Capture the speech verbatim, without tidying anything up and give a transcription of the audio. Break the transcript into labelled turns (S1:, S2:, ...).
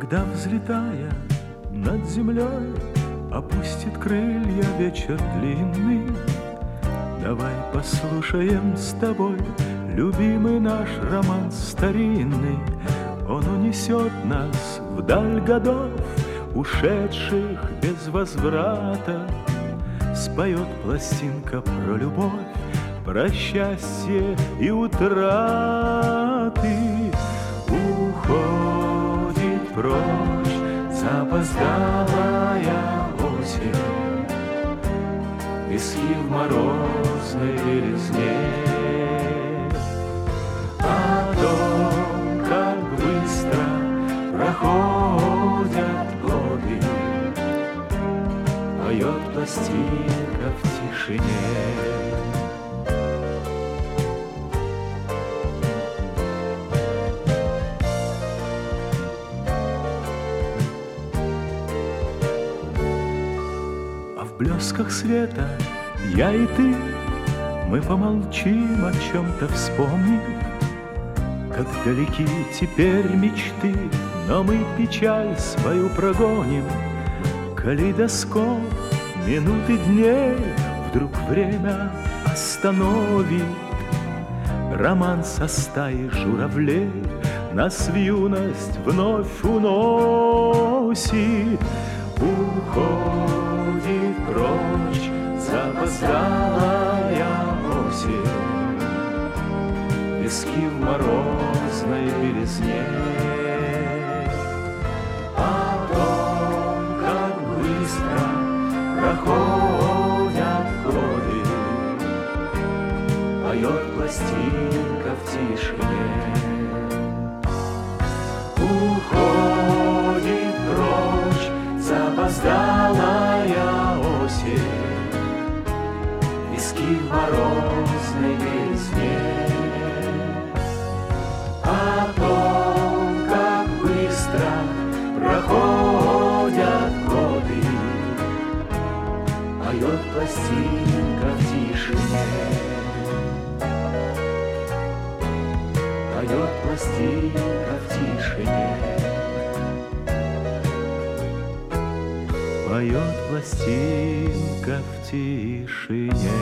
S1: Когда, взлетая над землей, опустит крылья вечер длинный, давай послушаем с тобой любимый наш роман старинный. Он унесет нас вдаль годов, ушедших без возврата. Споет пластинка про любовь, про счастье и утраты. Уходит прочь запоздалая осень, виски в морозной белизне. О том, как быстро проходят годы, поет пластинка в тишине. А в блесках света я и ты, мы помолчим, о чем-то вспомним. Как далеки теперь мечты, но мы печаль свою прогоним. Калейдоскоп минуты дней вдруг время остановит. Роман со стаи журавлей нас в юность вновь уносит. Уходит прочь запоздалая осень, виски в морозной белизне. О том, как быстро проходят годы, поет пластинка в тишине. Уходит прочь запоздалая осень, виски в морозной белизне. О том, как быстро проходят годы, поет пластинка в тишине. Поет пластинка в тишине. Поет пластинка в тишине.